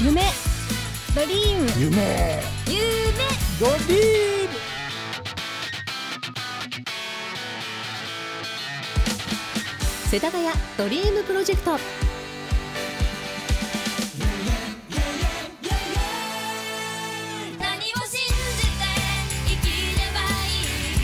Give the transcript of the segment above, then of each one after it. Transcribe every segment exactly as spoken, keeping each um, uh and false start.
夢ドリーム夢夢ドリーム世田谷ドリームプロジェクト。 何を信じて生きればいい、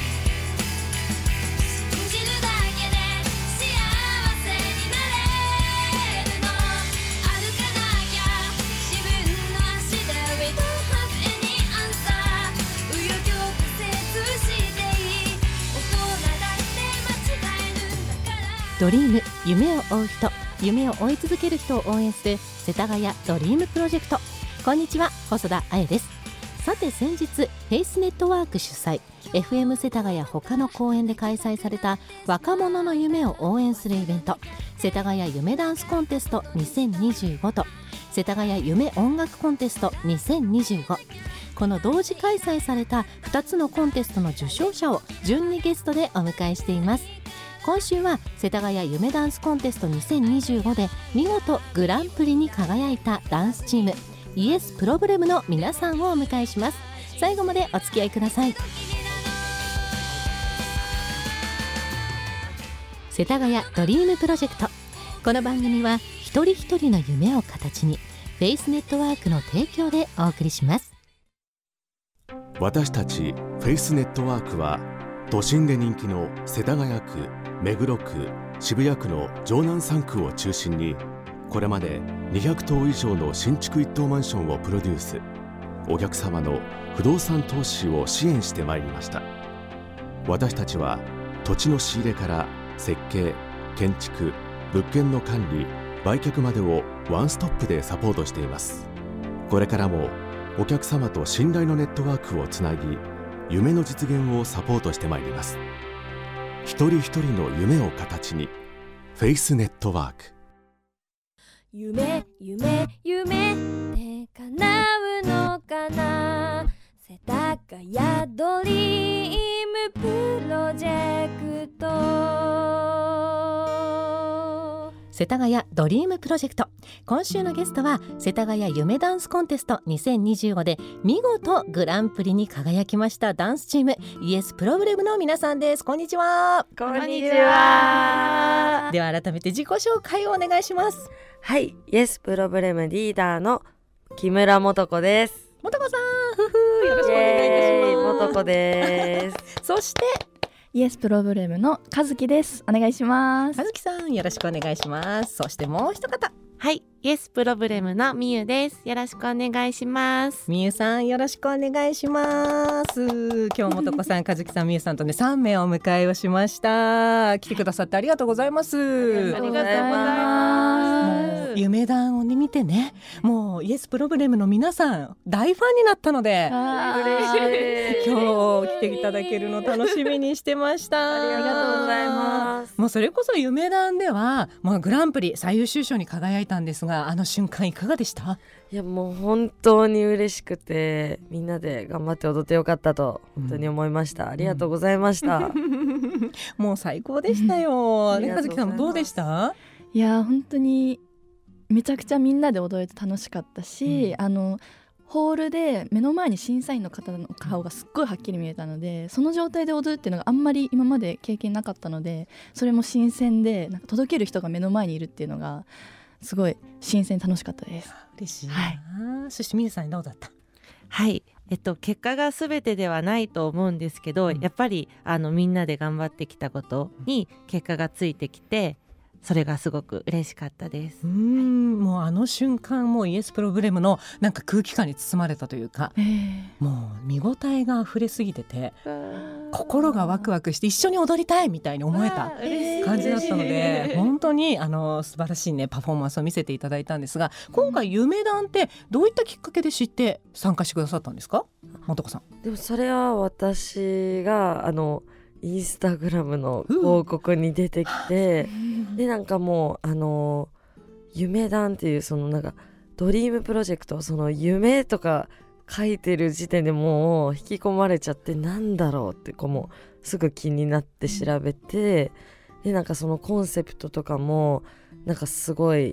信じるだけで幸せになれるの、歩かなきゃ自分の足で We don't have any answer、 紆余曲折していい、大人だって間違えるんだから。 ドリーム、夢を追う人、夢を追い続ける人を応援する世田谷ドリームプロジェクト。こんにちは、細田彩です。さて先日フェイスネットワーク主催 エフエム 世田谷他の公園で開催された若者の夢を応援するイベント、世田谷夢ダンスコンテストにせんにじゅうごと世田谷夢音楽コンテストにせんにじゅうご、この同時開催されたふたつのコンテストの受賞者を順にゲストでお迎えしています。今週は世田谷夢ダンスコンテストにせんにじゅうごで見事グランプリに輝いたダンスチームイエスプロブレムの皆さんをお迎えします。最後までお付き合いください。世田谷ドリームプロジェクト。この番組は一人一人の夢を形にフェイスネットワークの提供でお送りします。 私たちフェイスネットワークは都心で人気の世田谷区、目黒区、渋谷区の城南さん区を中心にこれまでにひゃくとう以上の新築一棟マンションをプロデュース、お客様の不動産投資を支援してまいりました。私たちは土地の仕入れから設計、建築、物件の管理、売却までをワンストップでサポートしています。これからもお客様と信頼のネットワークをつなぎ、夢の実現をサポートしてまいります。一人一人の夢を形にフェイスネットワーク。 夢夢夢って叶うのかな、世田谷ドリームプロジェクト。 世田谷ドリームプロジェクト。今週のゲストは世田谷夢ダンスコンテストにせんにじゅうごで見事グランプリに輝きましたダンスチームイエスプロブレムの皆さんです。こんにちは。 こんにちは。 では改めて自己紹介をお願いします。 はい、イエスプロブレムリーダーの木村素子です。 素子さん、ふふよろしくお願いいたします。 素子ですそしてイエスプロブレムの和樹です。お願いします。 和樹さん、よろしくお願いします。そしてもう一方、 はい、イエスプロブレムのみゆです。よろしくお願いします。 みゆさん、よろしくお願いします。今日もとこさん、和樹さん、みゆさんとねさんめいお迎えをしました。来てくださってありがとうございます。 ありがとうございます。 夢団を、ね、見てね、もうイエスプロブレムの皆さん大ファンになったので、 嬉しい。 今日来ていただけるの楽しみにしてましたありがとうございます。 もうそれこそ夢団では、まあ、グランプリ最優秀賞に輝いたんですが、あの瞬間いかがでした？ いや、もう本当に嬉しくて、みんなで頑張って踊ってよかったと本当に思いました、うん、ありがとうございました、うん、 もう最高でしたよ、ね、和樹さんもどうでした？ いや、本当にめちゃくちゃみんなで踊れて楽しかったし、うん、あのホールで目の前に審査員の方の顔がすっごいはっきり見えたので、その状態で踊るっていうのがあんまり今まで経験なかったので、それも新鮮で、なんか届ける人が目の前にいるっていうのがすごい新鮮楽しかったです。 嬉しいな、 はい、 そしてみゆさんどうだった？ はい、えっと、結果が全てではないと思うんですけど、うん、やっぱりあのみんなで頑張ってきたことに結果がついてきて、それがすごく嬉しかったです。 うーん、もうあの瞬間、もうイエスプロブレムのなんか空気感に包まれたというか、もう見応えが溢れすぎてて、心がワクワクして一緒に踊りたいみたいに思えた感じだったので、本当にあの素晴らしいねパフォーマンスを見せていただいたんですが、今回夢団ってどういったきっかけで知って参加してくださったんですか？もとこさん。 でもそれは私があのインスタグラムの広告に出てきて、うん、でなんかもうあの夢団っていうそのなんかドリームプロジェクト、その夢とか書いてる時点でもう引き込まれちゃって、なんだろうってこうもうすぐ気になって調べて、でなんかそのコンセプトとかもなんかすごい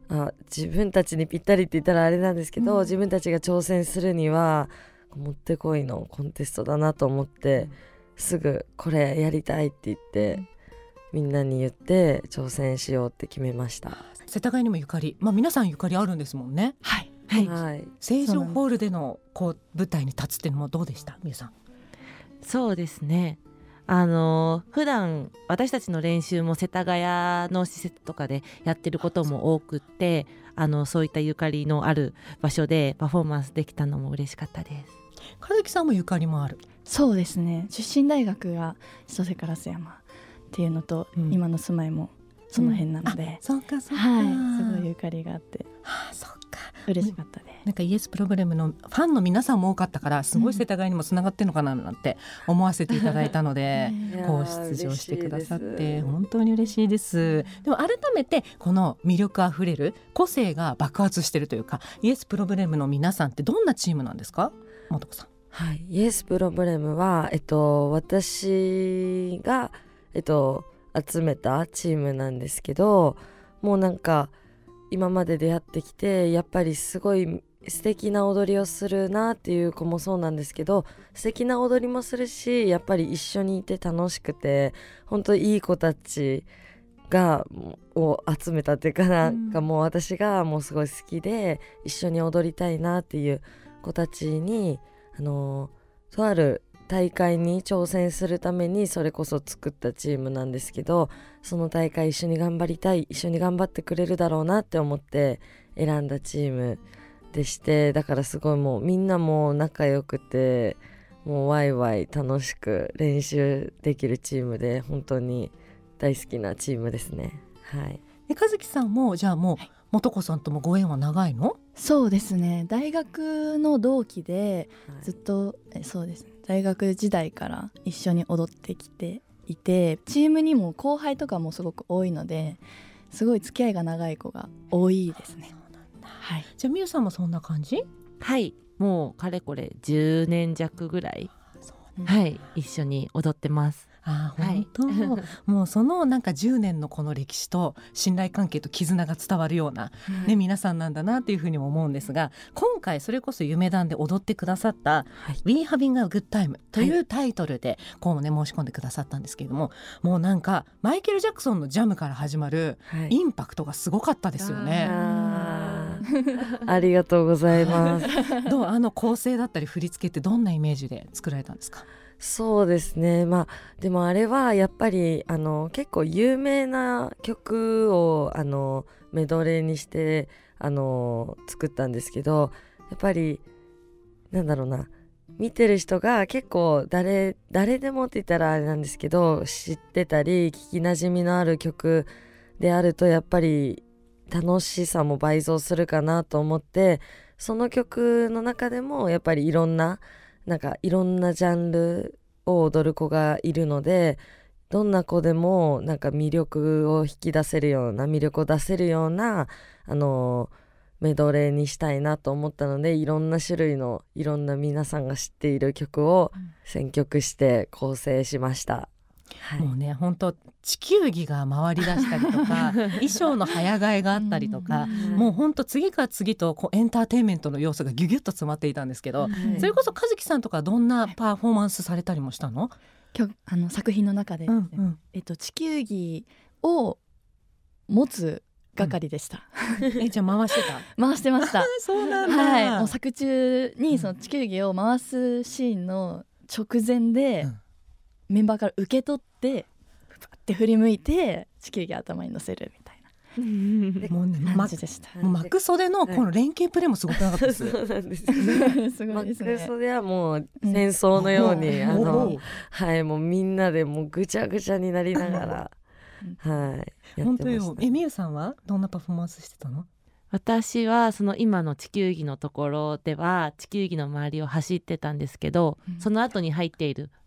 あ自分たちにぴったりって言ったらあれなんですけど、 うん、 自分たちが挑戦するにはもってこいのコンテストだなと思って、うん、すぐこれやりたいって言って、うん、みんなに言って挑戦しようって決めました。 世田谷にもゆかり、まあ、皆さんゆかりあるんですもんね。 はい、 はいはい、 成城ホールでのこう舞台に立つっていうのもどうでした？みゆさん。 そうですね、あの普段私たちの練習も世田谷の施設とかでやってることも多くって、あのそういったゆかりのある場所でパフォーマンスできたのも嬉しかったです。 和樹さんもゆかりもある？ そうですね、出身大学が千歳烏山っていうのと、うん、今の住まいもその辺なので、うん、 そうかそうか、 はい、すごいゆかりがあって、 はあ、そうか嬉しかったです。 なんかイエスプログラムのファンの皆さんも多かったからすごい世田谷にもつながってるのかななんて思わせていただいたので、うん、こう出場してくださって本当に嬉しいです。でも改めてこの魅力あふれる個性が爆発してるというか、イエスプログラムの皆さんってどんなチームなんですか？もとこさん。 はい、イエスプロブレムは、えっと、私が、えっと、集めたチームなんですけど、もうなんか今まで出会ってきてやっぱりすごい素敵な踊りをするなっていう子もそうなんですけど、素敵な踊りもするし、やっぱり一緒にいて楽しくて本当いい子たちがを集めたっていうか、なんかもう私がもうすごい好きで一緒に踊りたいなっていう子たちに、あのとある大会に挑戦するためにそれこそ作ったチームなんですけど、その大会一緒に頑張りたい、一緒に頑張ってくれるだろうなって思って選んだチームでして、だからすごいもうみんなも仲良くて、もうワイワイ楽しく練習できるチームで本当に大好きなチームですね。はい。 え和樹さんもじゃあもう、はい、元子さんともご縁は長いの？ そうですね、大学の同期でずっと、はい、えそうですね、大学時代から一緒に踊ってきていて、チームにも後輩とかもすごく多いので、すごい付き合いが長い子が多いですね。 そうなんだ、はい、じゃあみゆさんもそんな感じ？ はい、もうかれこれじゅうねん弱ぐらい、はい、一緒に踊ってます。 ああ本当、はい、もうそのなんかじゅうねんのこの歴史と信頼関係と絆が伝わるような、ね、皆さんなんだなっていうふうにも思うんですが、今回それこそ夢団で踊ってくださった、はい、We Having a Good Time というタイトルでこう、ね、申し込んでくださったんですけれども、もうなんかマイケル・ジャクソンのジャムから始まるインパクトがすごかったですよね。 あ, ありがとうございますどう、あの構成だったり振り付けってどんなイメージで作られたんですか？ そうですね、まあでもあれはやっぱりあの結構有名な曲をあのメドレーにしてあの作ったんですけど、やっぱりなんだろうな、見てる人が結構誰誰でもって言ったらあれなんですけど知ってたり聞きなじみのある曲であるとやっぱり楽しさも倍増するかなと思って、その曲の中でもやっぱりいろんななんかいろんなジャンルを踊る子がいるので、どんな子でもなんか魅力を引き出せるような魅力を出せるようなあのメドレーにしたいなと思ったので、いろんな種類のいろんな皆さんが知っている曲を選曲して構成しました、 はい、もうね本当地球儀が回り出したりとか衣装の早替えがあったりとか、もう本当次から次とこうエンターテインメントの要素がギュギュッと詰まっていたんですけど、はい、それこそ和樹さんとかどんなパフォーマンスされたりもしたの？ 今日あの作品の中で、ね、うんうん、えっと、地球儀を持つ係でした、 うん、えじゃあ回してた？ 回してましたそうなんだ、 はい、もう作中にその地球儀を回すシーンの直前で、うん、メンバーから受け取ってパッて振り向いて地球儀頭に乗せるみたいなもうね、 感じでした。 もうマック袖のこの連携プレーもすごくなかったです。 そうなんですよねすごいですね。 マック袖はもう戦争のように、うん、あのはいもうみんなでもうぐちゃぐちゃになりながらはい本当よ。えみゆさんはどんなパフォーマンスしてたの？ 私はその今の地球儀のところでは地球儀の周りを走ってたんですけど、うん、その後に入っている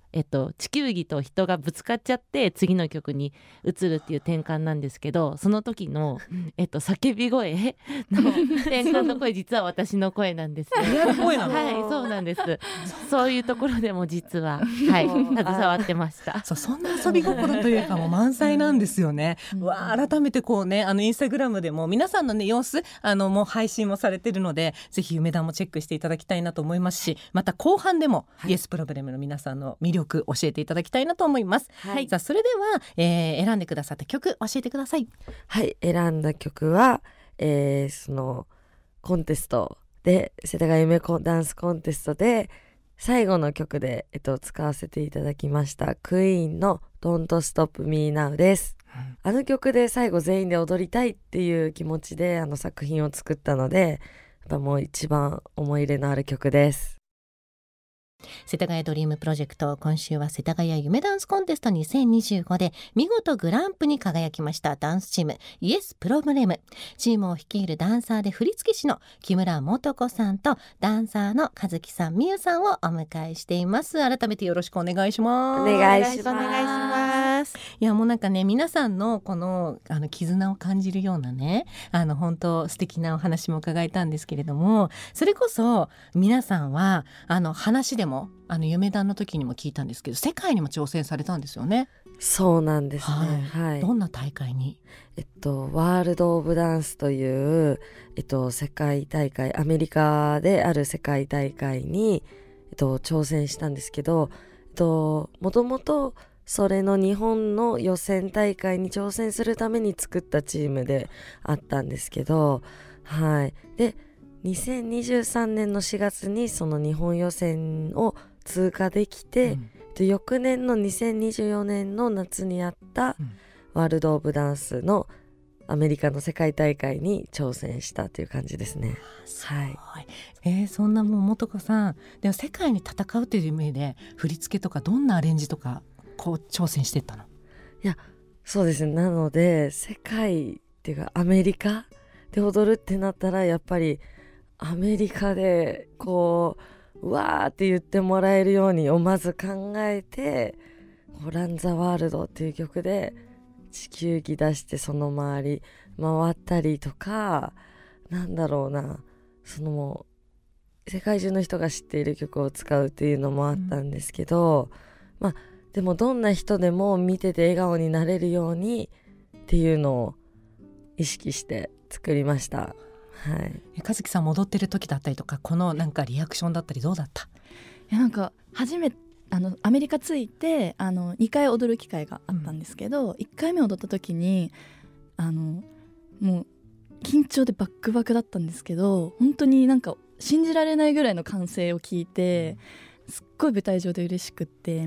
えっと、地球儀と人がぶつかっちゃって次の曲に移るっていう転換なんですけど、その時の、えっと、叫び声の転換の声実は私の声なんですよ。 リアル声なの？ はい、そうなんです。そういうところでも実は、はい、携わってました。 そう、そんな遊び心というかもう満載なんですよね。うわあ、改めてこうね、あのインスタグラムでも皆さんのね様子あのもう配信もされてるので、ぜひ夢団もチェックしていただきたいなと思いますし、また後半でも、はい、イエスプロブレムの皆さんの魅力教えていただきたいなと思います。はい、さあそれでは、えー、選んでくださった曲教えてください。 はい、選んだ曲は、えー、そのコンテストで世田谷夢ダンスコンテストで最後の曲で、えっと、使わせていただきましたクイーンの Don't Stop Me Now です、うん、あの曲で最後全員で踊りたいっていう気持ちであの作品を作ったので、やっぱもう一番思い入れのある曲です。 世田谷ドリームプロジェクト、今週は世田谷夢ダンスコンテストにせんにじゅうごで見事グランプに輝きましたダンスチームイエスプロブレム。チームを率いるダンサーで振付師の木村素子さんとダンサーの和樹さん、美優さんをお迎えしています。改めてよろしくお願いします。 お願いします。 お願いします。 いやもうなんかね、皆さんのこのあの絆を感じるようなね、あの本当素敵なお話も伺えたんですけれども、それこそ皆さんはあの話でもあの夢団の時にも聞いたんですけど、世界にも挑戦されたんですよね。 そうなんですね、 はいはい、どんな大会に？ えっとワールドオブダンスという、えっと、世界大会、アメリカである世界大会に、えっと、挑戦したんですけど、えっと、もともとそれの日本の予選大会に挑戦するために作ったチームであったんですけど、はい、でにせんにじゅうさんねんのしがつにその日本予選を通過できて、うん、で翌年のにせんにじゅうよねんの夏にあったワールドオブダンスのアメリカの世界大会に挑戦したという感じですね。はい、 えー、そんなもう素子さんでも世界に戦うという意味で振り付けとかどんなアレンジとかこう挑戦していったの？ いやそうですね、なので世界っていうかアメリカで踊るってなったらやっぱりアメリカでこううわーって言ってもらえるようにをまず考えて、ランザワールドっていう曲で地球儀出してその周り回ったりとか、なんだろうな、そのもう世界中の人が知っている曲を使うっていうのもあったんですけど、うん、まあでもどんな人でも見てて笑顔になれるようにっていうのを意識して作りました。はい、 和樹さん戻ってる時だったりとか、このなんかリアクションだったりどうだった？ いやなんか初めあのアメリカ着いてあのにかい踊る機会があったんですけど、うん、いっかいめ踊った時にあのもう緊張でバックバクだったんですけど、本当になんか信じられないぐらいの歓声を聞いて、すっごい舞台上で嬉しくって、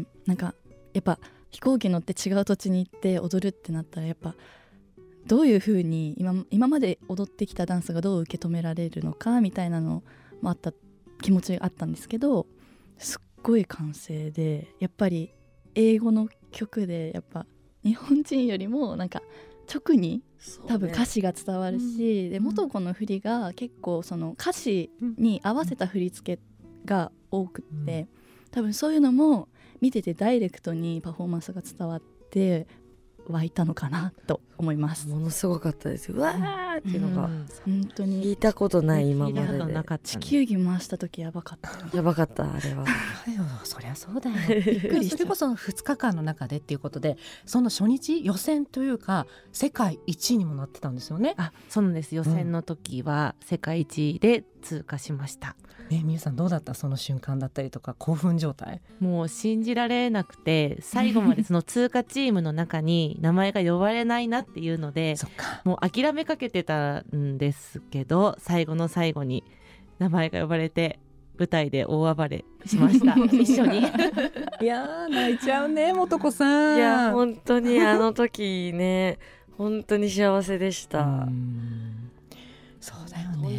なんかやっぱ飛行機乗って違う土地に行って踊るってなったら、やっぱどういう風に 今, 今まで踊ってきたダンスがどう受け止められるのかみたいなのもあった気持ちがあったんですけど、すっごい歓声で、やっぱり英語の曲でやっぱ日本人よりもなんか直に多分歌詞が伝わるし、ね、うん、で素子の振りが結構その歌詞に合わせた振り付けが多くって、うん、多分そういうのも見ててダイレクトにパフォーマンスが伝わって湧いたのかなと思います。 ものすごかったですよ。うわーっていうのが、うん、 本当に聞いたことない今までで、 地球儀回した時やばかったよ、ね、 やばかったあれはそりゃそうだよびっくりしてそれこそふつかかんの中でっていうことで、その初日予選というか世界一位にもなってたんですよね。 あ、そうなんです。予選の時は世界一位で通過しました、 うん、ね、みゆさんどうだった？その瞬間だったりとか興奮状態。 もう信じられなくて、最後までその通過チームの中に名前が呼ばれないなっていうのでそっか、 もう諦めかけてたんですけど、最後の最後に名前が呼ばれて舞台で大暴れしました一緒にいや泣いちゃうね素子さん。 いや本当にあの時ね本当に幸せでした。 うんそうだよね。 とん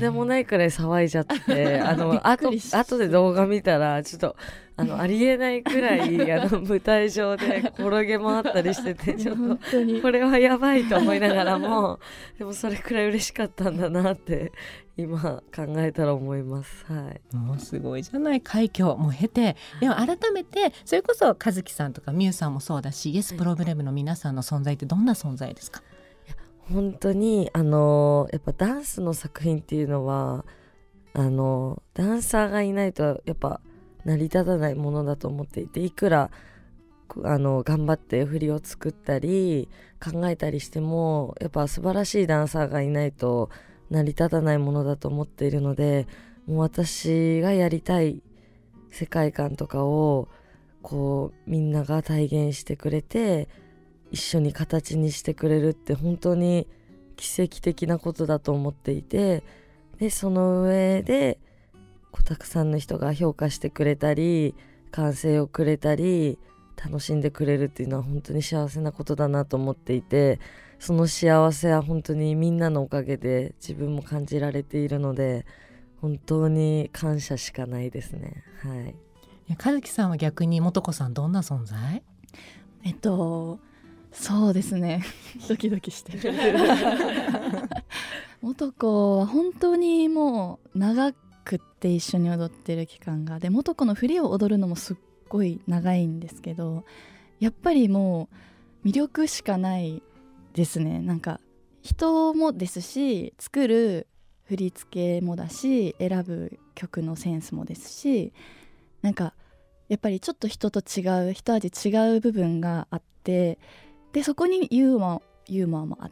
でもないくらい騒いじゃってあびっのあとくりし後で動画見たらちょっとあのありえないくらいあの舞台上で転げ回ったりしててちょっ本当にとこれはやばいと思いながらもでもそれくらい嬉しかったんだなって今考えたら思います。はい、 もうすごいじゃない、快挙も経て。でも改めてそれこそ和樹さんとかみゆさんもそうだし、イエスプロブレムの皆さんの存在ってどんな存在ですか？ 本当にあのやっぱダンスの作品っていうのはあのダンサーがいないとやっぱ成り立たないものだと思っていて、いくらあの頑張って振りを作ったり考えたりしてもやっぱ素晴らしいダンサーがいないと成り立たないものだと思っているので、もう私がやりたい世界観とかをこうみんなが体現してくれて一緒に形にしてくれるって本当に奇跡的なことだと思っていて、でその上でこうたくさんの人が評価してくれたり歓声をくれたり楽しんでくれるっていうのは本当に幸せなことだなと思っていて、その幸せは本当にみんなのおかげで自分も感じられているので本当に感謝しかないですね。はい。 いや和樹さんは逆に素子さんどんな存在？ えっとそうですねドキドキしてる素子は本当にもう長くって一緒に踊ってる期間がで、素子の振りを踊るのもすっごい長いんですけど、やっぱりもう魅力しかないですね。なんか人もですし作る振り付けもだし選ぶ曲のセンスもですし、なんかやっぱりちょっと人と違う一味違う部分があって、でそこにユーモア、ユーモアもあって、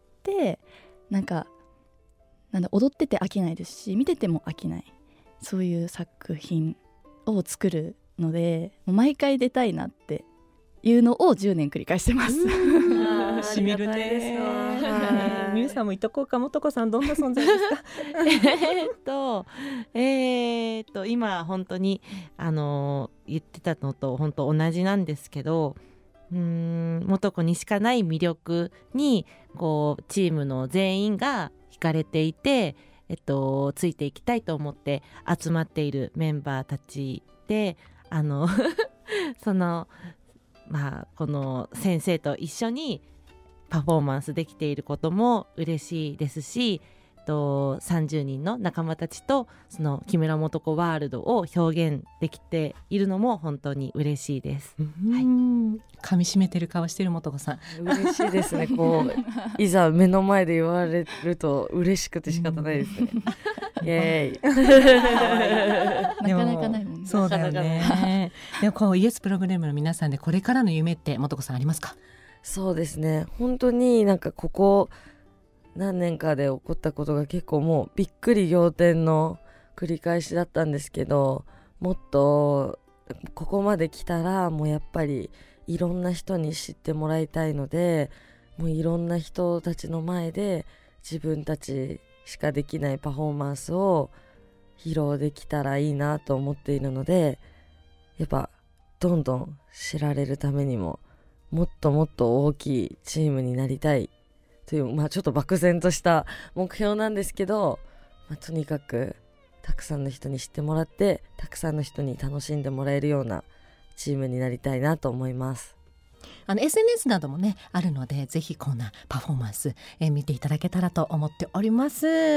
なんかなんだ踊ってて飽きないですし見てても飽きない、そういう作品を作るのでもう毎回出たいなっていうのをじゅうねん繰り返してます。 しみるね。みゆさんも言っとこうか。素子さんどんな存在ですか？ えーっとえーっと今本当にあの言ってたのと本当同じなんですけど、うーん素子にしかない魅力にこうチームの全員が惹かれていて、えっと、ついていきたいと思って集まっているメンバーたちで、あのそのまあこの先生と一緒にパフォーマンスできていることも嬉しいですし、とさんじゅうにんの仲間たちとその木村素子ワールドを表現できているのも本当に嬉しいです。 はい、噛み締めてる顔してる素子さん嬉しいですね。こういざ目の前で言われると嬉しくて仕方ないですね。イエーイなかなかないもんね。 そうだよね。でもこうイエスプログラムの皆さんでこれからの夢って素子さんありますか？ そうですね、本当になんかここ何年かで起こったことが結構もうびっくり仰天の繰り返しだったんですけど、もっとここまで来たらもうやっぱりいろんな人に知ってもらいたいので、もういろんな人たちの前で自分たちしかできないパフォーマンスを披露できたらいいなと思っているので、やっぱどんどん知られるためにももっともっと大きいチームになりたいという、まあ、ちょっと漠然とした目標なんですけど、まあ、とにかくたくさんの人に知ってもらってたくさんの人に楽しんでもらえるようなチームになりたいなと思います。 あの エスエヌエス などもねあるので、ぜひこんなパフォーマンス、えー、見ていただけたらと思っております。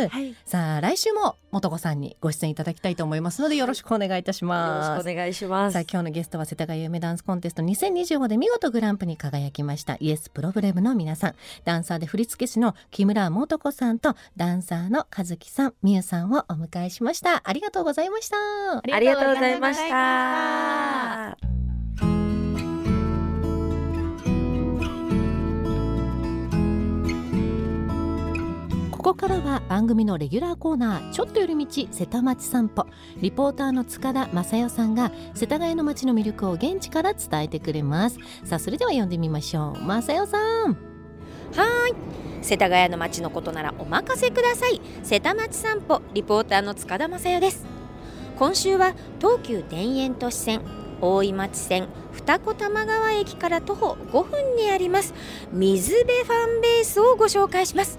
はい、 さあ来週も素子さんにご出演いただきたいと思いますのでよろしくお願いいたします。 よろしくお願いします。 さあ今日のゲストは世田谷夢ダンスコンテストにせんにじゅうごで見事グランプに輝きましたイエスプロブレムの皆さん、ダンサーで振付師の木村素子さんとダンサーの和樹さん、みゆさんをお迎えしました。ありがとうございました。 ありがとうございました。 ここからは番組のレギュラーコーナー、ちょっと寄り道瀬田町散歩。リポーターの塚田正代さんが世田谷の街の魅力を現地から伝えてくれます。さあそれでは呼んでみましょう。正代さん。 はーい、世田谷の街のことならお任せください。瀬田町散歩リポーターの塚田正代です。今週は東急田園都市線大井町線二子玉川駅から徒歩ごふんにあります水辺ファンベースをご紹介します。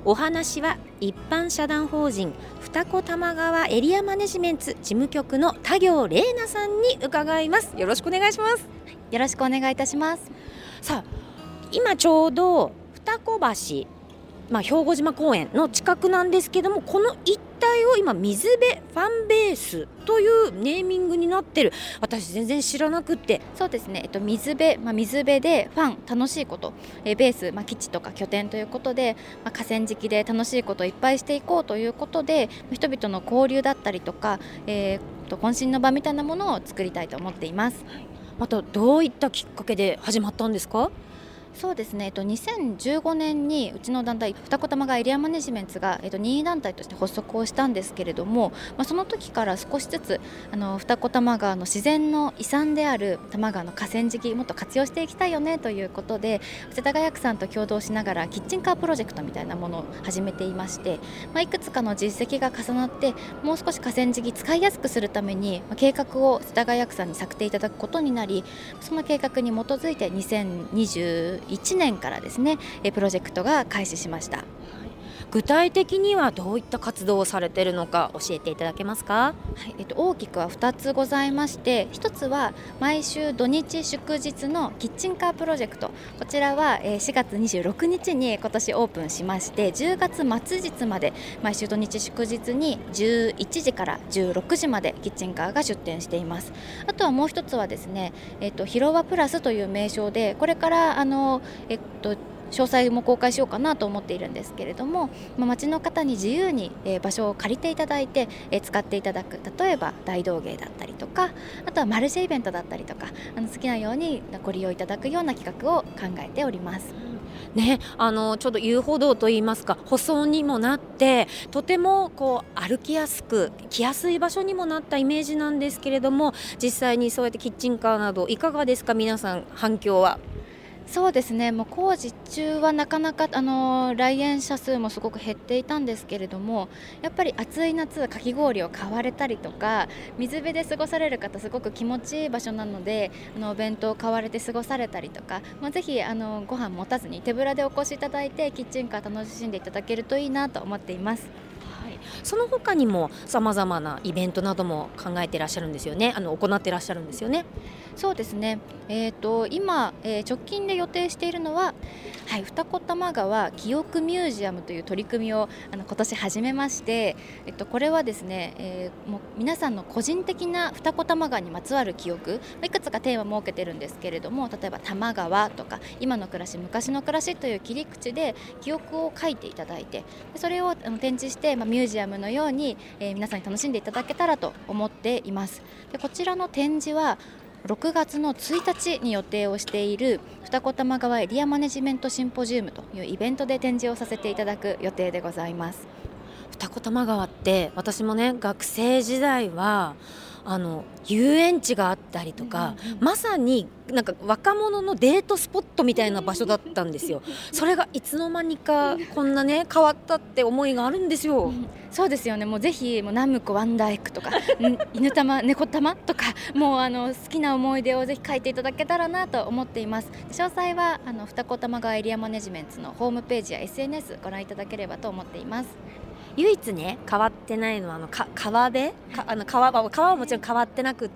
お話は一般社団法人二子玉川エリアマネジメンツ事務局の田行玲奈さんに伺います。よろしくお願いします。 よろしくお願いいたします。 さあ、今ちょうど二子橋、まあ、兵庫島公園の近くなんですけども、この一帯を今水辺ファンベースというネーミングになってる。私全然知らなくって。 そうですね、えっと、水辺、まあ、水辺でファン楽しいこと、えーベース、まあ、基地とか拠点ということで、まあ、河川敷で楽しいことをいっぱいしていこうということで、人々の交流だったりとか、えー、と渾身の場みたいなものを作りたいと思っています。 またどういったきっかけで始まったんですか？ そうですね、えっと、にせんじゅうごねんにうちの団体二子玉川エリアマネジメンツが、えっと、任意団体として発足をしたんですけれども、まあ、その時から少しずつあの二子玉川の自然の遺産である多摩川の河川敷もっと活用していきたいよねということで、世田谷区さんと共同しながらキッチンカープロジェクトみたいなものを始めていまして、まあ、いくつかの実績が重なってもう少し河川敷使いやすくするために、まあ、計画を世田谷区さんに策定いただくことになり、その計画に基づいてにせんにじゅういちねんからですね、プロジェクトが開始しました。 具体的にはどういった活動をされているのか教えていただけますか？ はい、えっと、大きくはふたつございまして、ひとつは毎週土日祝日のキッチンカープロジェクト。こちらはしがつにじゅうろくにちに今年オープンしまして、じゅうがつ末日まで毎週土日祝日にじゅういちじからじゅうろくじまでキッチンカーが出店しています。あとはもう一つはですね、えっと、広場プラスという名称で、これからあの、えっと詳細も公開しようかなと思っているんですけれども、まあ、町の方に自由に、えー、場所を借りていただいて、えー、使っていただく、例えば大道芸だったりとか、あとはマルシェイベントだったりとか、あの好きなようにご利用いただくような企画を考えております。 ね、あのちょうど遊歩道といいますか、舗装にもなってとてもこう歩きやすく来やすい場所にもなったイメージなんですけれども、実際にそうやってキッチンカーなどいかがですか？皆さん反響は。 そうですね、もう工事中はなかなかあの来園者数もすごく減っていたんですけれども、やっぱり暑い夏かき氷を買われたりとか、水辺で過ごされる方すごく気持ちいい場所なので、あのお弁当を買われて過ごされたりとか、まあ、ぜひあのご飯持たずに手ぶらでお越しいただいてキッチンカー楽しんでいただけるといいなと思っています。 その他にもさまざまなイベントなども考えていらっしゃるんですよね。あの行っていらっしゃるんですよね。 そうですね、えー、と今、えー、直近で予定しているのは、はい、二子玉川記憶ミュージアムという取り組みをあの今年始めまして、えっと、これはですね、えー、もう皆さんの個人的な二子玉川にまつわる記憶、いくつかテーマを設けてるんですけれども、例えば多摩川とか今の暮らし昔の暮らしという切り口で記憶を書いていただいて、それをあの展示して、まあ、ミュージアムのように、えー、皆さんに楽しんでいただけたらと思っています。でこちらの展示はろくがつのついたちに予定をしている二子玉川エリアマネジメントシンポジウムというイベントで展示をさせていただく予定でございます。 二子玉川って私もね、学生時代はあの遊園地があったりとか、うんうん、まさになんか若者のデートスポットみたいな場所だったんですよ。それがいつの間にかこんなね変わったって思いがあるんですよ、うん、 そうですよね。もうぜひもうナムコワンダーエッグとか犬玉猫玉とか、もうあの好きな思い出をぜひ書いていただけたらなと思っています。詳細はあの二子玉川エリアマネジメントのホームページや エスエヌエス ご覧いただければと思っています。 唯一ね変わってないのはあのか川辺かあの川は川はもちろん変わってなくって、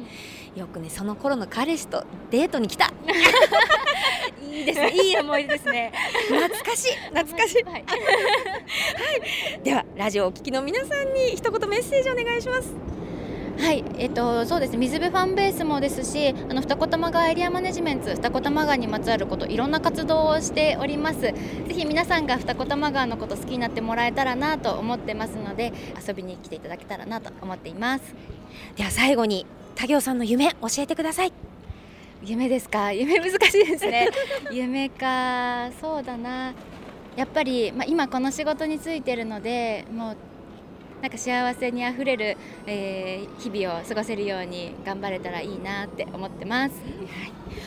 うん、よくねその頃の彼氏とデートに来たいいですね、いい思い出ですね。懐かしい懐かしい、はいはい、ではラジオをお聞きの皆さんに一言メッセージお願いします。 はい、えっと、そうですね、水辺ファンベースもですし、あの二子玉川エリアマネジメント二子玉川にまつわること、いろんな活動をしております。ぜひ皆さんが二子玉川のこと好きになってもらえたらなと思ってますので、遊びに来ていただけたらなと思っています。 では最後に田行さんの夢教えてください。 夢ですか？夢難しいですね夢か、そうだな、やっぱり、まあ、今この仕事についてるので、もうなんか幸せにあふれる、えー、日々を過ごせるように頑張れたらいいなって思ってます、はい、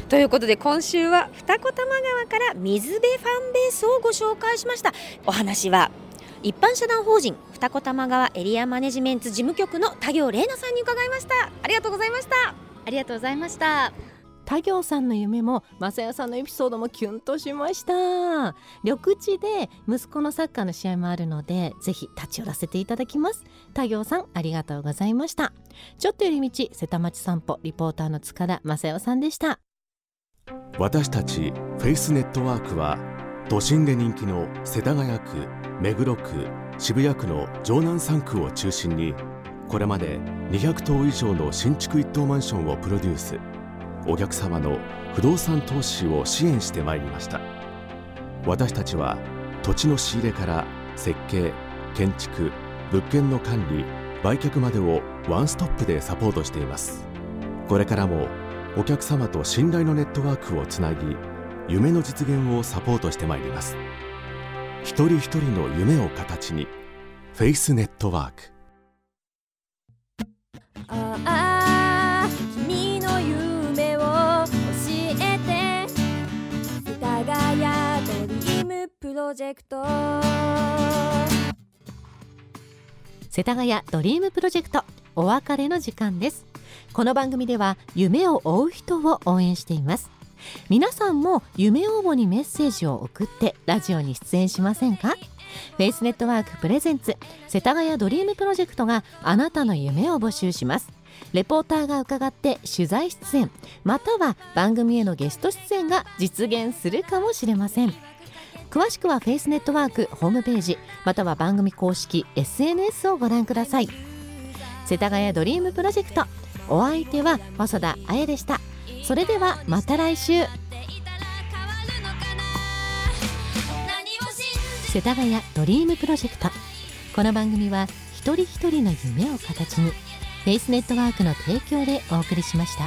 ということで今週は二子玉川から水辺ファンベースをご紹介しました。お話は一般社団法人二子玉川エリアマネジメント事務局の田行玲奈さんに伺いました。ありがとうございました。 ありがとうございました。 他行さんの夢も正代さんのエピソードもキュンとしました。緑地で息子のサッカーの試合もあるのでぜひ立ち寄らせていただきます。他行さんありがとうございました。ちょっと寄り道瀬田町散歩リポーターの塚田正代さんでした。 私たちフェイスネットワークは都心で人気の世田谷区、目黒区、渋谷区の城南さん区を中心にこれまでにひゃく棟以上の新築一棟マンションをプロデュース、お客様の不動産投資を支援してまいりました。私たちは土地の仕入れから設計、建築、物件の管理、売却までをワンストップでサポートしています。これからもお客様と信頼のネットワークをつなぎ、夢の実現をサポートしてまいります。一人一人の夢を形にフェイスネットワーク。 ああ君の夢を教えて、世田谷ドリームプロジェクト。 世田谷ドリームプロジェクト、お別れの時間です。この番組では夢を追う人を応援しています。皆さんも夢応募にメッセージを送ってラジオに出演しませんか？フェイスネットワークプレゼンツ世田谷ドリームプロジェクトがあなたの夢を募集します。レポーターが伺って取材出演、または番組へのゲスト出演が実現するかもしれません。詳しくはフェイスネットワークホームページまたは番組公式 エスエヌエス をご覧ください。世田谷ドリームプロジェクト、お相手は細田彩でした。それではまた来週。世田谷ドリームプロジェクト、この番組は一人一人の夢を形にフェイスネットワークの提供でお送りしました。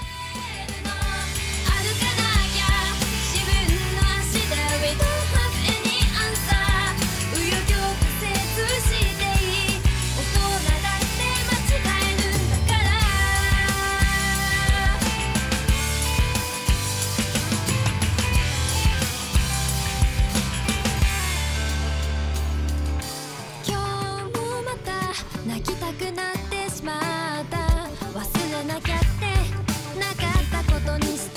泣きたくなってしまった、忘れなきゃってなかったことにした。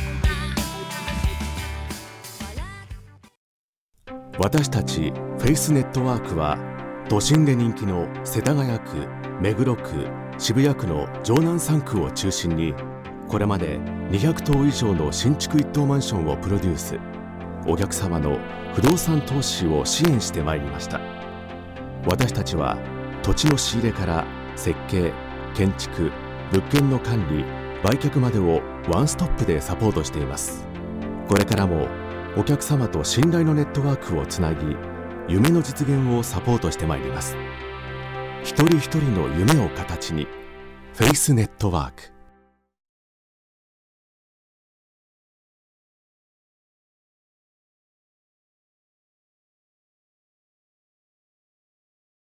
私たちフェイスネットワークは都心で人気の世田谷区、目黒区、渋谷区の城南さん区を中心にこれまでにひゃく棟以上の新築一棟マンションをプロデュース、お客様の不動産投資を支援してまいりました。私たちは土地の仕入れから設計、建築、物件の管理、売却までをワンストップでサポートしています。これからもお客様と信頼のネットワークをつなぎ、夢の実現をサポートしてまいります。一人一人の夢を形にフェイスネットワーク。